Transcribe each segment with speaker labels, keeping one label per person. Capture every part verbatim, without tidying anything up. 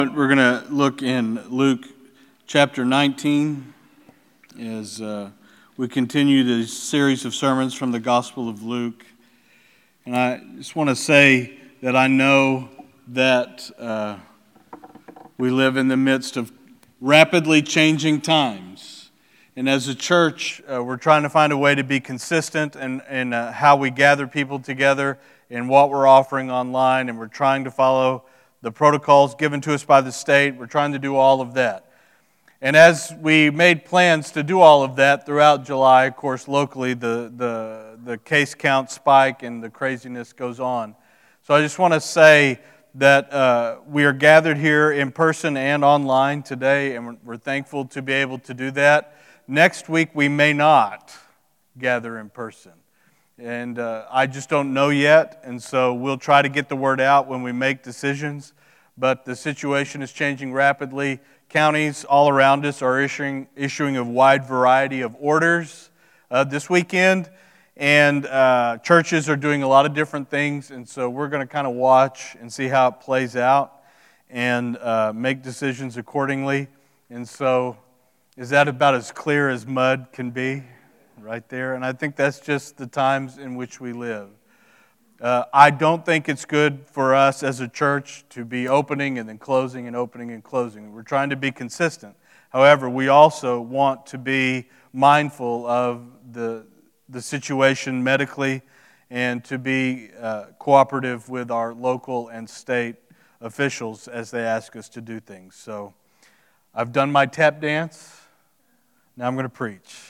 Speaker 1: We're going to look in Luke chapter nineteen as uh, we continue this series of sermons from the Gospel of Luke. And I just want to say that I know that uh, we live in the midst of rapidly changing times. And as a church, uh, we're trying to find a way to be consistent in, in uh, how we gather people together and what we're offering online, and we're trying to follow the protocols given to us by the state. We're trying to do all of that. And as we made plans to do all of that throughout July, of course, locally, the, the, the case count spike and the craziness goes on. So I just want to say that uh, we are gathered here in person and online today, and we're, we're thankful to be able to do that. Next week, we may not gather in person. And uh, I just don't know yet, and so we'll try to get the word out when we make decisions. But the situation is changing rapidly. Counties all around us are issuing issuing a wide variety of orders uh, this weekend, and uh, churches are doing a lot of different things. And so we're going to kind of watch and see how it plays out and uh, make decisions accordingly. And so, is that about as clear as mud can be? Right there, and I think that's just the times in which we live. Uh, I don't think it's good for us as a church to be opening and then closing and opening and closing. We're trying to be consistent. However, we also want to be mindful of the, the situation medically and to be uh, cooperative with our local and state officials as they ask us to do things. So I've done my tap dance. Now I'm going to preach.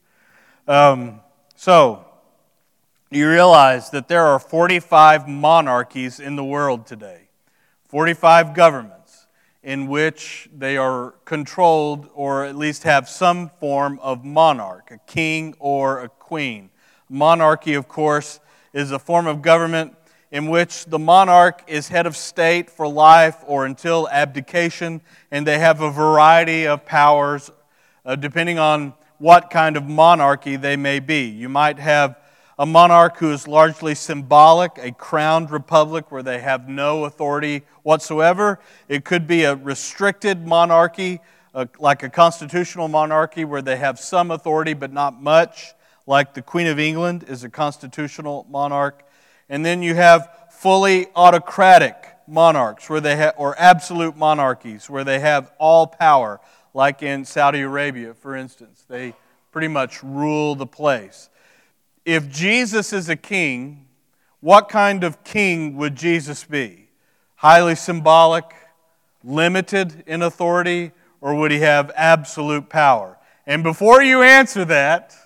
Speaker 1: Um, so, you realize that there are forty-five monarchies in the world today, forty-five governments in which they are controlled or at least have some form of monarch, a king or a queen. Monarchy, of course, is a form of government in which the monarch is head of state for life or until abdication, and they have a variety of powers uh, depending on what kind of monarchy they may be. You might have a monarch who is largely symbolic, a crowned republic where they have no authority whatsoever. It could be a restricted monarchy, uh, like a constitutional monarchy where they have some authority but not much, like the Queen of England is a constitutional monarch. And then you have fully autocratic monarchs where they have, or absolute monarchies where they have all power, like in Saudi Arabia, for instance. They pretty much rule the place. If Jesus is a king, what kind of king would Jesus be? Highly symbolic, limited in authority, or would he have absolute power? And before you answer that,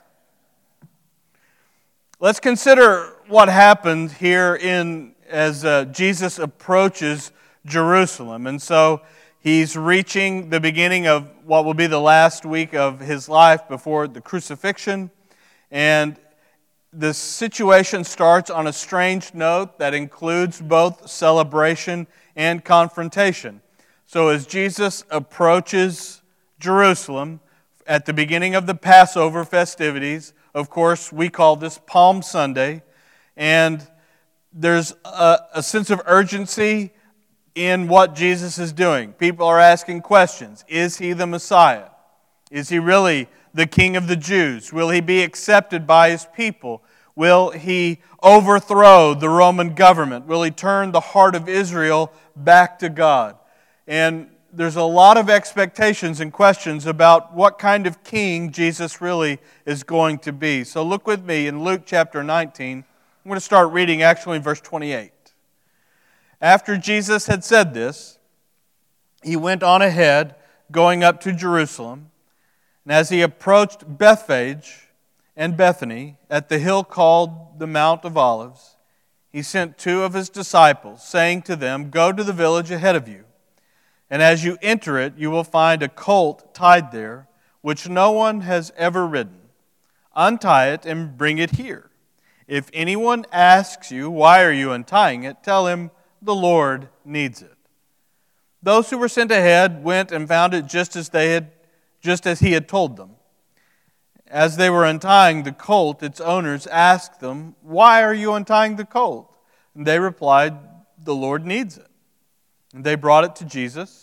Speaker 1: let's consider what happened here in as uh, Jesus approaches Jerusalem. And so he's reaching the beginning of what will be the last week of his life before the crucifixion. And the situation starts on a strange note that includes both celebration and confrontation. So as Jesus approaches Jerusalem at the beginning of the Passover festivities, of course, we call this Palm Sunday, and there's a, a sense of urgency in what Jesus is doing. People are asking questions. Is he the Messiah? Is he really the King of the Jews? Will he be accepted by his people? Will he overthrow the Roman government? Will he turn the heart of Israel back to God? And there's a lot of expectations and questions about what kind of king Jesus really is going to be. So look with me in Luke chapter nineteen. I'm going to start reading actually in verse twenty-eight. After Jesus had said this, he went on ahead, going up to Jerusalem. And as he approached Bethphage and Bethany at the hill called the Mount of Olives, he sent two of his disciples, saying to them, "Go to the village ahead of you, and as you enter it, you will find a colt tied there, which no one has ever ridden. Untie it and bring it here. If anyone asks you, 'Why are you untying it?' tell him, 'The Lord needs it.'" Those who were sent ahead went and found it just as they had, just as he had told them. As they were untying the colt, its owners asked them, "Why are you untying the colt?" And they replied, "The Lord needs it." And they brought it to Jesus.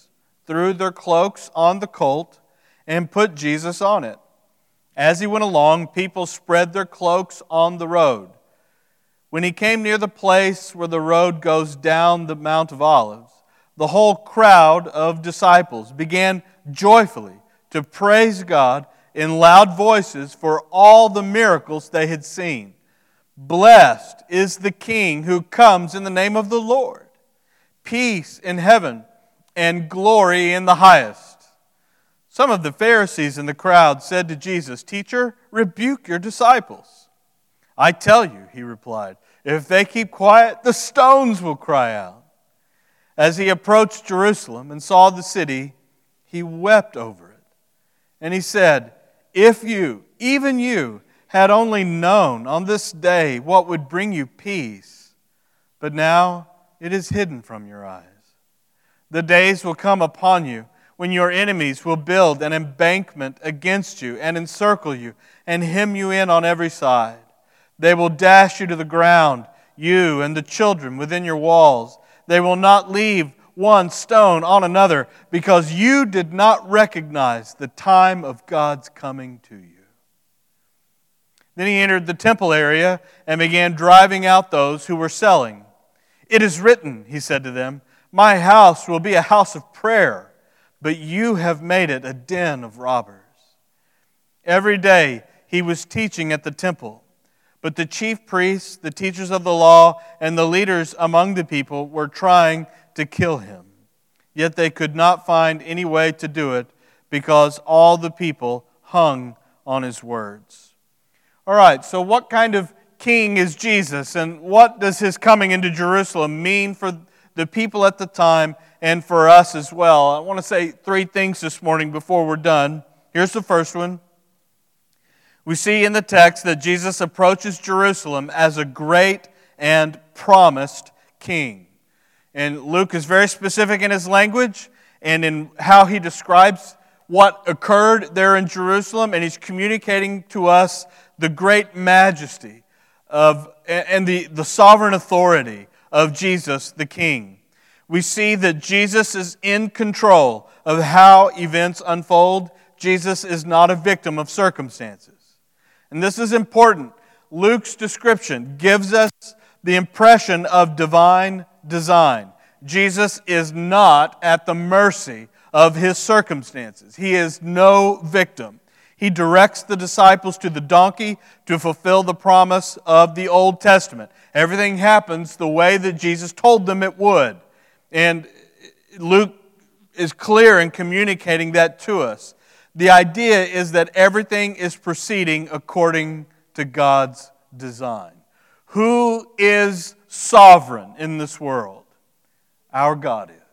Speaker 1: threw their cloaks on the colt and put Jesus on it. As he went along, people spread their cloaks on the road. When he came near the place where the road goes down the Mount of Olives, the whole crowd of disciples began joyfully to praise God in loud voices for all the miracles they had seen. Blessed is the King who comes in the name of the Lord. Peace in heaven and glory in the highest. Some of the Pharisees in the crowd said to Jesus, "Teacher, rebuke your disciples." "I tell you," he replied, "if they keep quiet, the stones will cry out." As he approached Jerusalem and saw the city, he wept over it. And he said, "If you, even you, had only known on this day what would bring you peace, but now it is hidden from your eyes. The days will come upon you when your enemies will build an embankment against you and encircle you and hem you in on every side. They will dash you to the ground, you and the children within your walls. They will not leave one stone on another, because you did not recognize the time of God's coming to you." Then he entered the temple area and began driving out those who were selling. "It is written," he said to them, "My house will be a house of prayer, but you have made it a den of robbers." Every day he was teaching at the temple, but the chief priests, the teachers of the law, and the leaders among the people were trying to kill him. Yet they could not find any way to do it, because all the people hung on his words. All right, so what kind of king is Jesus, and what does his coming into Jerusalem mean for the people at the time and for us as well? I want to say three things this morning before we're done. Here's the first one. We see in the text that Jesus approaches Jerusalem as a great and promised king. And Luke is very specific in his language and in how he describes what occurred there in Jerusalem, and he's communicating to us the great majesty of and the, the sovereign authority of Jesus the King. We see that Jesus is in control of how events unfold. Jesus is not a victim of circumstances. And this is important. Luke's description gives us the impression of divine design. Jesus is not at the mercy of his circumstances. He is no victim. He directs the disciples to the donkey to fulfill the promise of the Old Testament. Everything happens the way that Jesus told them it would. And Luke is clear in communicating that to us. The idea is that everything is proceeding according to God's design. Who is sovereign in this world? Our God is.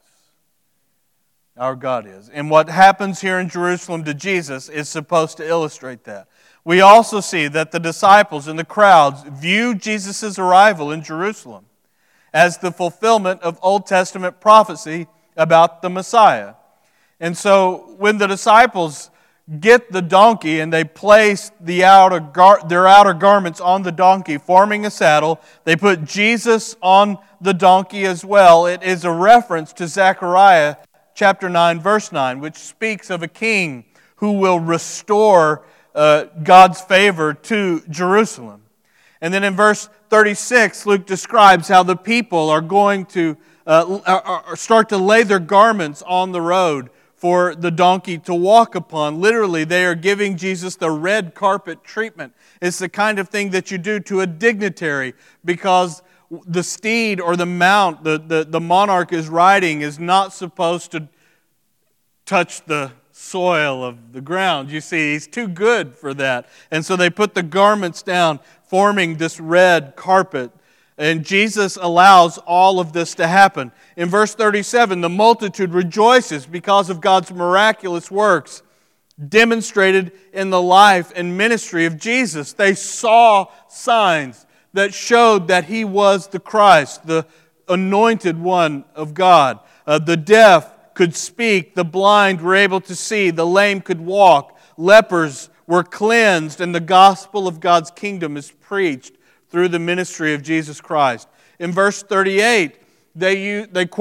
Speaker 1: Our God is. And what happens here in Jerusalem to Jesus is supposed to illustrate that. We also see that the disciples and the crowds view Jesus' arrival in Jerusalem as the fulfillment of Old Testament prophecy about the Messiah. And so when the disciples get the donkey and they place the outer gar- their outer garments on the donkey, forming a saddle, they put Jesus on the donkey as well. It is a reference to Zechariah chapter nine, verse nine, which speaks of a king who will restore uh, God's favor to Jerusalem. And then in verse thirty-six, Luke describes how the people are going to uh, are, start to lay their garments on the road for the donkey to walk upon. Literally, they are giving Jesus the red carpet treatment. It's the kind of thing that you do to a dignitary, because the steed or the mount the, the, the monarch is riding is not supposed to touch the soil of the ground. You see, he's too good for that. And so they put the garments down, forming this red carpet. And Jesus allows all of this to happen. In verse thirty-seven, the multitude rejoices because of God's miraculous works demonstrated in the life and ministry of Jesus. They saw signs that showed that He was the Christ, the anointed one of God. Uh, the deaf could speak, the blind were able to see, the lame could walk, lepers were cleansed, and the gospel of God's kingdom is preached through the ministry of Jesus Christ. In verse thirty-eight, they, they quote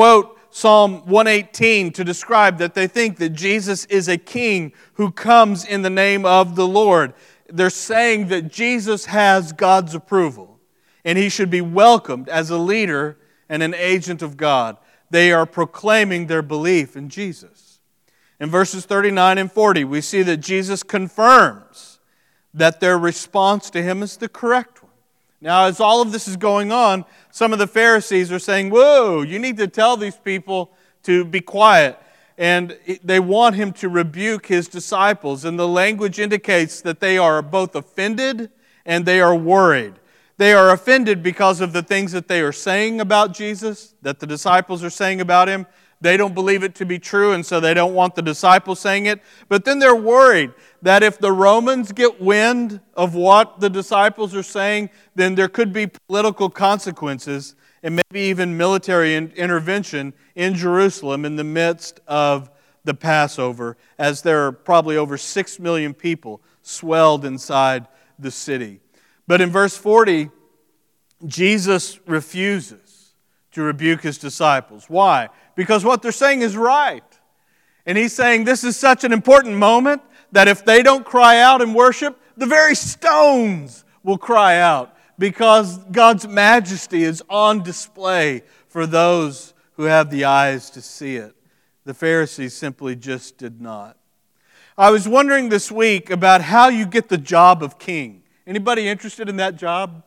Speaker 2: Psalm one eighteen to describe that they think that Jesus is a king who comes in the name of the Lord. They're saying that Jesus has God's approval, and he should be welcomed as a leader and an agent of God. They are proclaiming their belief in Jesus. In verses thirty-nine and forty, we see that Jesus confirms that their response to him is the correct one. Now, as all of this is going on, some of the Pharisees are saying, whoa, you need to tell these people to be quiet. And they want him to rebuke his disciples. And the language indicates that they are both offended and they are worried. They are offended because of the things that they are saying about Jesus, that the disciples are saying about him. They don't believe it to be true, and so they don't want the disciples saying it. But then they're worried that if the Romans get wind of what the disciples are saying, then there could be political consequences and maybe even military intervention in Jerusalem in the midst of the Passover, as there are probably over six million people swelled inside the city. But in verse forty, Jesus refuses to rebuke his disciples. Why? Because what they're saying is right. And he's saying this is such an important moment that if they don't cry out and worship, the very stones will cry out, because God's majesty is on display for those who have the eyes to see it. The Pharisees simply just did not. I was wondering this week about how you get the job of king. Anybody interested in that job?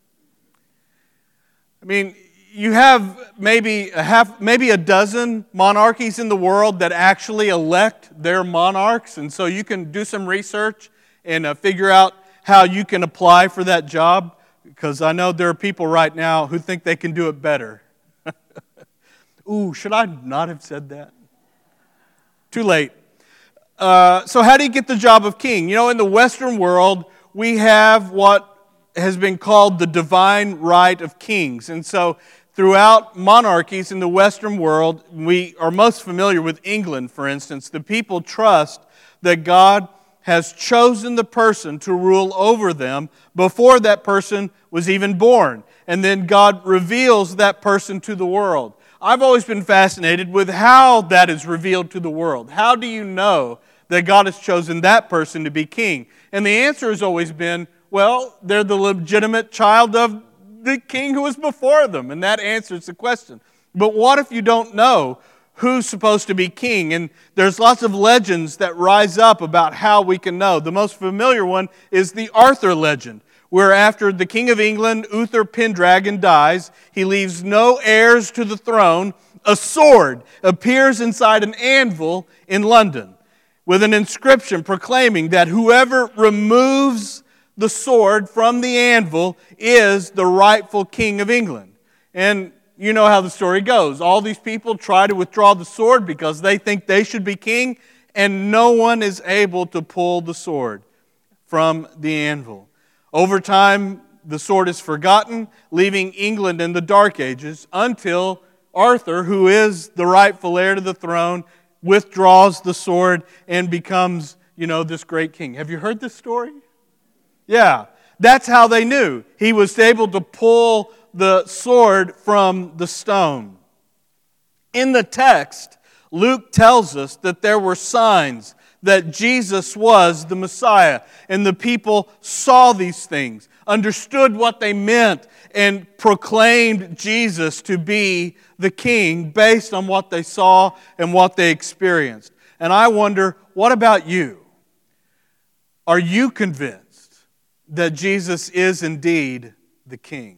Speaker 2: I mean, you have maybe a half, maybe a dozen monarchies in the world that actually elect their monarchs, and so you can do some research and uh, figure out how you can apply for that job, because I know there are people right now who think they can do it better. Ooh, should I not have said that? Too late. Uh, so how do you get the job of king? You know, in the Western world, we have what has been called the divine right of kings. And so throughout monarchies in the Western world, we are most familiar with England, for instance. The people trust that God has chosen the person to rule over them before that person was even born. And then God reveals that person to the world. I've always been fascinated with how that is revealed to the world. How do you know that God has chosen that person to be king? And the answer has always been, well, they're the legitimate child of the king who was before them. And that answers the question. But what if you don't know who's supposed to be king? And there's lots of legends that rise up about how we can know. The most familiar one is the Arthur legend, where after the king of England, Uther Pendragon, dies, he leaves no heirs to the throne. A sword appears inside an anvil in London with an inscription proclaiming that whoever removes the sword from the anvil is the rightful king of England. And you know how the story goes. All these people try to withdraw the sword because they think they should be king, and no one is able to pull the sword from the anvil. Over time, the sword is forgotten, leaving England in the Dark Ages until Arthur, who is the rightful heir to the throne, withdraws the sword and becomes, you know, this great king. Have you heard this story? Yeah, that's how they knew. He was able to pull the sword from the stone. In the text, Luke tells us that there were signs that Jesus was the Messiah. And the people saw these things, understood what they meant, and proclaimed Jesus to be the king based on what they saw and what they experienced. And I wonder, what about you? Are you convinced that Jesus is indeed the king?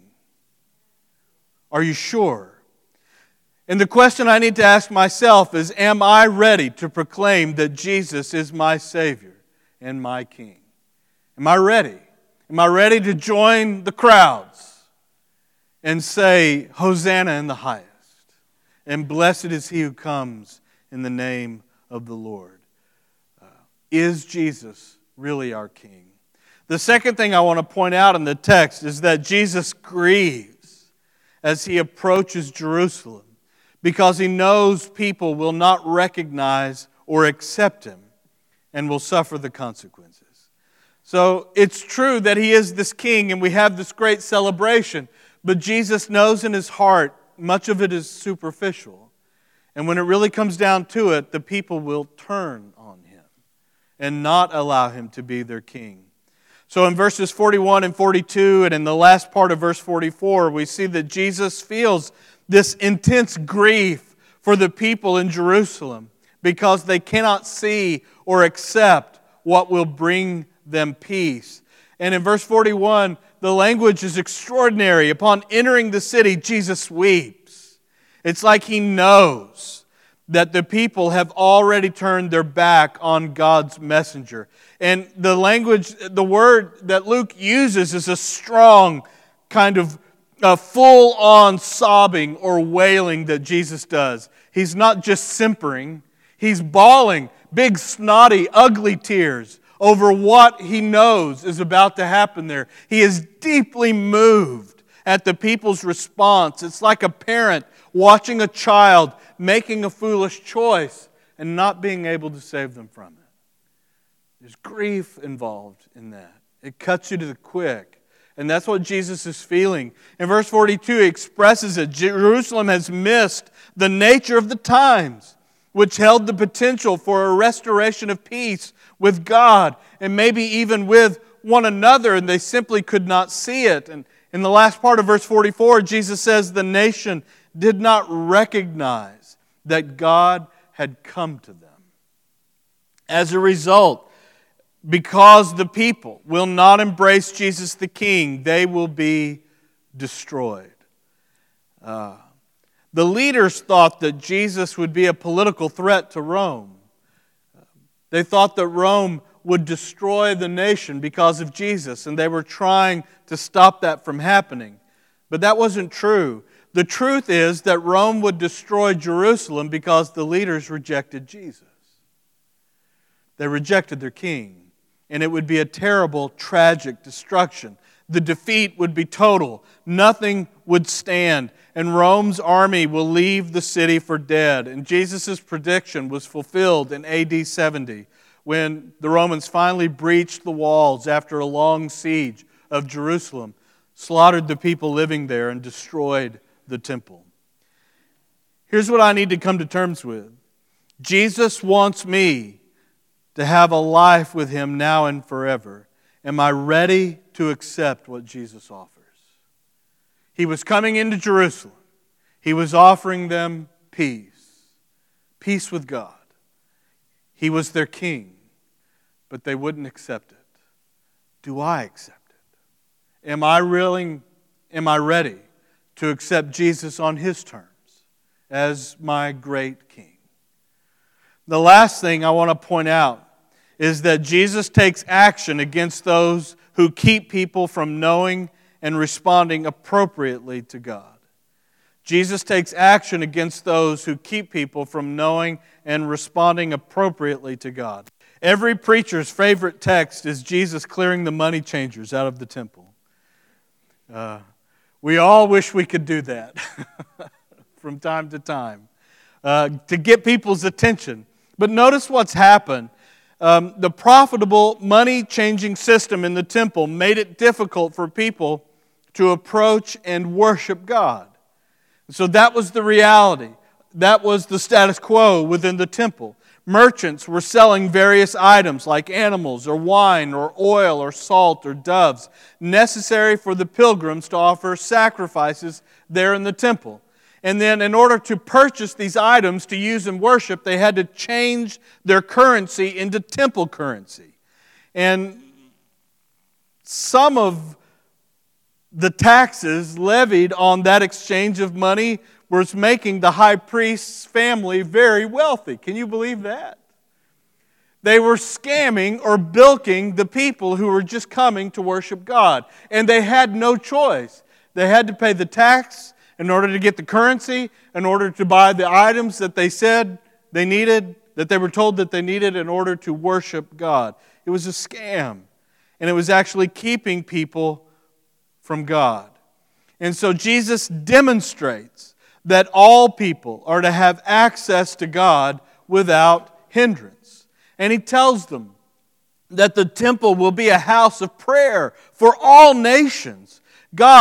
Speaker 2: Are you sure? And the question I need to ask myself is, am I ready to proclaim that Jesus is my Savior and my King? Am I ready? Am I ready to join the crowds and say, Hosanna in the highest, and blessed is he who comes in the name of the Lord? Uh, is Jesus really our King? The second thing I want to point out in the text is that Jesus grieves as he approaches Jerusalem, because he knows people will not recognize or accept him and will suffer the consequences. So it's true that he is this king and we have this great celebration, but Jesus knows in his heart much of it is superficial. And when it really comes down to it, the people will turn on him and not allow him to be their king. So in verses forty-one and forty-two, and in the last part of verse forty-four, we see that Jesus feels this intense grief for the people in Jerusalem because they cannot see or accept what will bring them peace. And in verse forty-one, the language is extraordinary. Upon entering the city, Jesus weeps. It's like he knows that the people have already turned their back on God's messenger. And the language, the word that Luke uses is a strong kind of uh, full-on sobbing or wailing that Jesus does. He's not just simpering. He's bawling big, snotty, ugly tears over what he knows is about to happen there. He is deeply moved at the people's response. It's like a parent watching a child making a foolish choice and not being able to save them from it. There's grief involved in that. It cuts you to the quick. And that's what Jesus is feeling. In verse forty-two, he expresses it. Jerusalem has missed the nature of the times, which held the potential for a restoration of peace with God and maybe even with one another, and they simply could not see it. And in the last part of verse forty-four, Jesus says the nation did not recognize that God had come to them. As a result, because the people will not embrace Jesus the King, they will be destroyed. Uh, the leaders thought that Jesus would be a political threat to Rome. They thought that Rome would destroy the nation because of Jesus, and they were trying to stop that from happening. But that wasn't true. The truth is that Rome would destroy Jerusalem because the leaders rejected Jesus. They rejected their king, and it would be a terrible, tragic destruction. The defeat would be total. Nothing would stand, and Rome's army will leave the city for dead. And Jesus' prediction was fulfilled in A D seventy, when the Romans finally breached the walls after a long siege of Jerusalem, slaughtered the people living there, and destroyed the temple. Here's what I need to come to terms with. Jesus wants me to have a life with Him now and forever. Am I ready to accept what Jesus offers? He was coming into Jerusalem. He was offering them peace. Peace with God. He was their king, but they wouldn't accept it. Do I accept it? Am I willing, am I ready to accept Jesus on His terms as my great king? The last thing I want to point out is that Jesus takes action against those who keep people from knowing and responding appropriately to God. Jesus takes action against those who keep people from knowing and responding appropriately to God. Every preacher's favorite text is Jesus clearing the money changers out of the temple. Uh, we all wish we could do that from time to time uh, to get people's attention. But notice what's happened. Um, the profitable money-changing system in the temple made it difficult for people to approach and worship God. So that was the reality. That was the status quo within the temple. Merchants were selling various items like animals or wine or oil or salt or doves, necessary for the pilgrims to offer sacrifices there in the temple. And then in order to purchase these items to use in worship, they had to change their currency into temple currency. And some of the taxes levied on that exchange of money was making the high priest's family very wealthy. Can you believe that? They were scamming or bilking the people who were just coming to worship God. And they had no choice. They had to pay the tax in order to get the currency, in order to buy the items that they said they needed, that they were told that they needed in order to worship God. It was a scam. And it was actually keeping people from God. And so Jesus demonstrates that all people are to have access to God without hindrance. And He tells them that the temple will be a house of prayer for all nations. God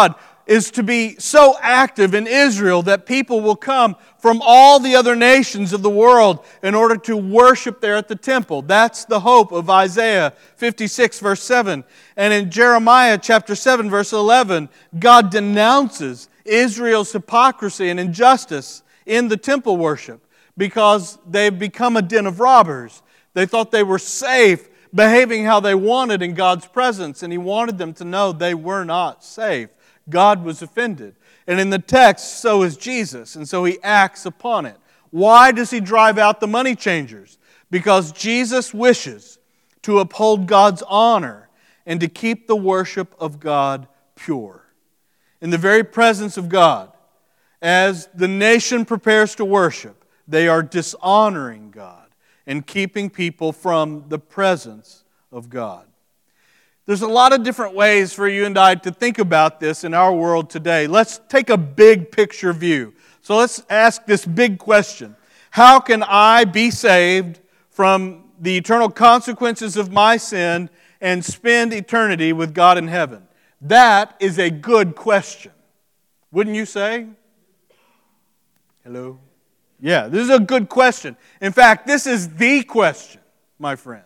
Speaker 2: is to be so active in Israel that people will come from all the other nations of the world in order to worship there at the temple. That's the hope of Isaiah fifty-six, verse seven. And in Jeremiah chapter seven, verse eleven, God denounces Israel's hypocrisy and injustice in the temple worship because they've become a den of robbers. They thought they were safe, behaving how they wanted in God's presence, and He wanted them to know they were not safe. God was offended. And in the text, so is Jesus, and so He acts upon it. Why does He drive out the money changers? Because Jesus wishes to uphold God's honor and to keep the worship of God pure. In the very presence of God, as the nation prepares to worship, they are dishonoring God and keeping people from the presence of God. There's a lot of different ways for you and I to think about this in our world today. Let's take a big picture view. So let's ask this big question. How can I be saved from the eternal consequences of my sin and spend eternity with God in heaven? That is a good question. Wouldn't you say? Hello? Yeah, this is a good question. In fact, this is the question, my friend.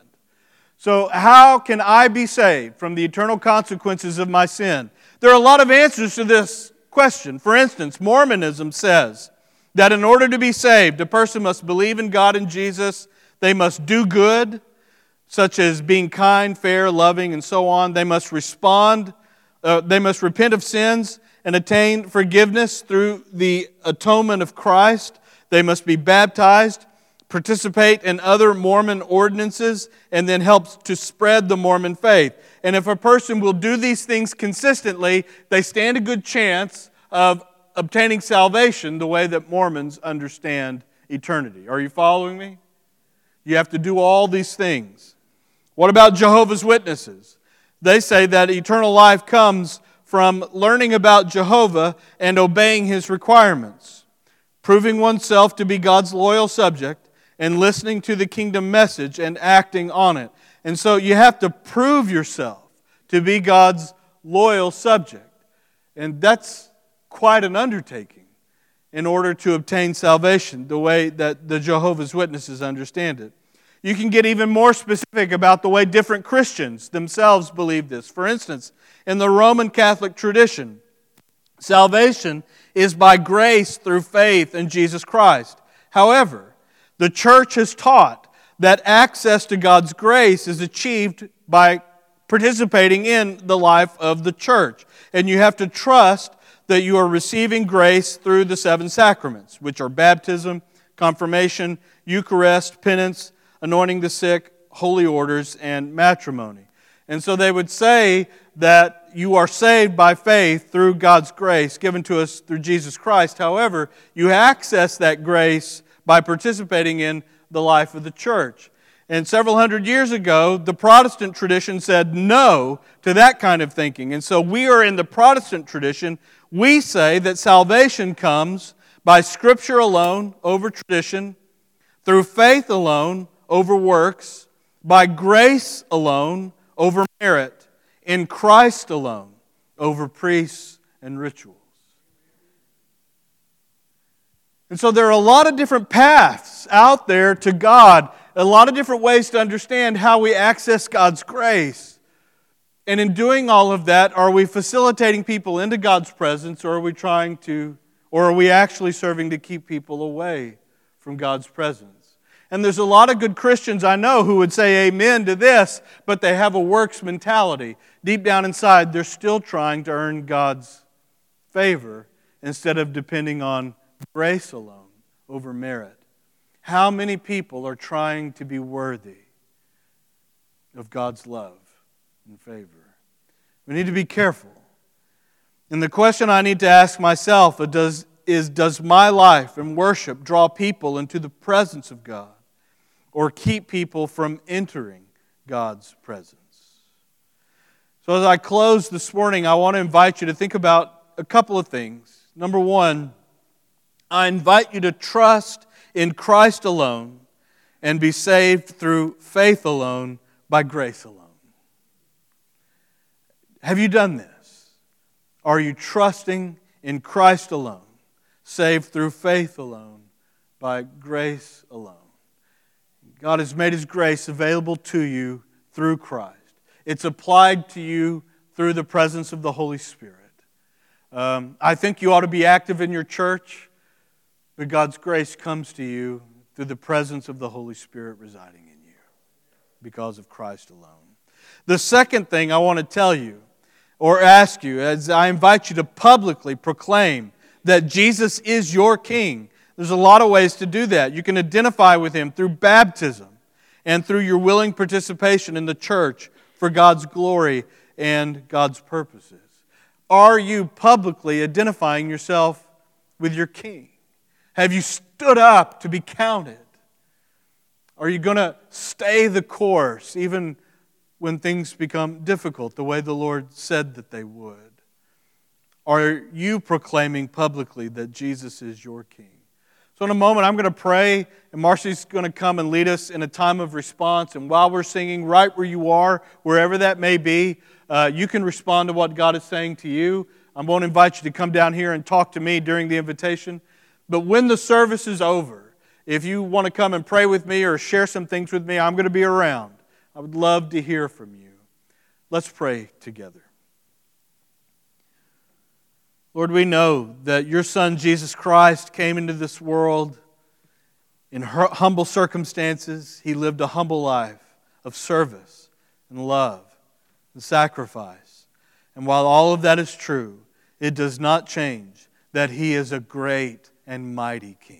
Speaker 2: So how can I be saved from the eternal consequences of my sin? There are a lot of answers to this question. For instance, Mormonism says that in order to be saved, a person must believe in God and Jesus. They must do good, such as being kind, fair, loving, and so on. They must respond. Uh, they must repent of sins and attain forgiveness through the atonement of Christ. They must be baptized, participate in other Mormon ordinances, and then help to spread the Mormon faith. And if a person will do these things consistently, they stand a good chance of obtaining salvation the way that Mormons understand eternity. Are you following me? You have to do all these things. What about Jehovah's Witnesses? They say that eternal life comes from learning about Jehovah and obeying His requirements, proving oneself to be God's loyal subject, and listening to the kingdom message and acting on it. And so you have to prove yourself to be God's loyal subject. And that's quite an undertaking in order to obtain salvation, the way that the Jehovah's Witnesses understand it. You can get even more specific about the way different Christians themselves believe this. For instance, in the Roman Catholic tradition, salvation is by grace through faith in Jesus Christ. However, the church has taught that access to God's grace is achieved by participating in the life of the church. And you have to trust that you are receiving grace through the seven sacraments, which are baptism, confirmation, Eucharist, penance, anointing the sick, holy orders, and matrimony. And so they would say that you are saved by faith through God's grace given to us through Jesus Christ. However, you access that grace by participating in the life of the church. And several hundred years ago, the Protestant tradition said no to that kind of thinking. And so we are in the Protestant tradition. We say that salvation comes by Scripture alone over tradition, through faith alone over works, by grace alone over merit, in Christ alone over priests and rituals. And so there are a lot of different paths out there to God, a lot of different ways to understand how we access God's grace. And in doing all of that, are we facilitating people into God's presence, or are we trying to, or are we actually serving to keep people away from God's presence? And there's a lot of good Christians I know who would say amen to this, but they have a works mentality. Deep down inside, they're still trying to earn God's favor instead of depending on grace alone over merit. How many people are trying to be worthy of God's love and favor? We need to be careful. And the question I need to ask myself is, is does my life and worship draw people into the presence of God, or keep people from entering God's presence? So as I close this morning, I want to invite you to think about a couple of things. Number one, I invite you to trust in Christ alone and be saved through faith alone by grace alone. Have you done this? Are you trusting in Christ alone, saved through faith alone, by grace alone? God has made His grace available to you through Christ. It's applied to you through the presence of the Holy Spirit. Um, I think you ought to be active in your church, but God's grace comes to you through the presence of the Holy Spirit residing in you because of Christ alone. The second thing I want to tell you or ask you, as I invite you to publicly proclaim that Jesus is your King. There's a lot of ways to do that. You can identify with Him through baptism and through your willing participation in the church for God's glory and God's purposes. Are you publicly identifying yourself with your King? Have you stood up to be counted? Are you going to stay the course even when things become difficult, the way the Lord said that they would? Are you proclaiming publicly that Jesus is your King? So in a moment, I'm going to pray, and Marcy's going to come and lead us in a time of response. And while we're singing, right where you are, wherever that may be, uh, you can respond to what God is saying to you. I won't invite you to come down here and talk to me during the invitation. But when the service is over, if you want to come and pray with me or share some things with me, I'm going to be around. I would love to hear from you. Let's pray together. Lord, we know that your Son, Jesus Christ, came into this world in humble circumstances. He lived a humble life of service and love and sacrifice. And while all of that is true, it does not change that He is a great and mighty King.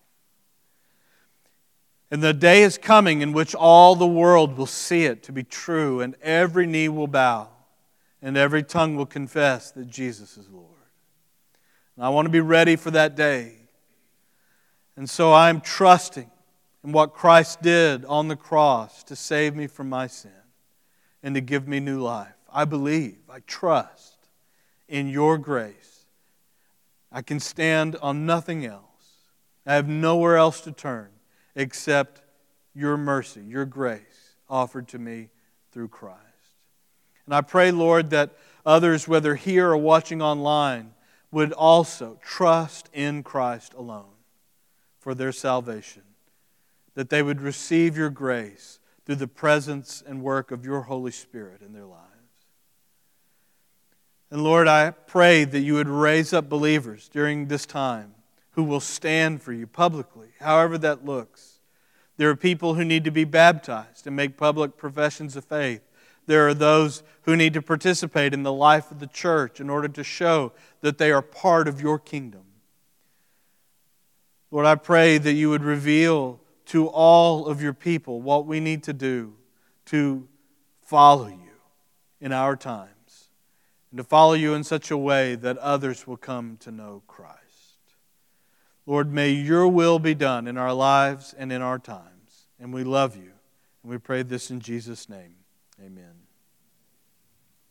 Speaker 2: And the day is coming in which all the world will see it to be true, and every knee will bow, and every tongue will confess that Jesus is Lord. And I want to be ready for that day. And so I'm trusting in what Christ did on the cross to save me from my sin and to give me new life. I believe, I trust in your grace. I can stand on nothing else. I have nowhere else to turn except your mercy, your grace offered to me through Christ. And I pray, Lord, that others, whether here or watching online, would also trust in Christ alone for their salvation, that they would receive your grace through the presence and work of your Holy Spirit in their lives. And Lord, I pray that you would raise up believers during this time who will stand for you publicly, however that looks. There are people who need to be baptized and make public professions of faith. There are those who need to participate in the life of the church in order to show that they are part of your kingdom. Lord, I pray that you would reveal to all of your people what we need to do to follow you in our times and to follow you in such a way that others will come to know Christ. Lord, may your will be done in our lives and in our times. And we love you. And we pray this in Jesus' name. Amen.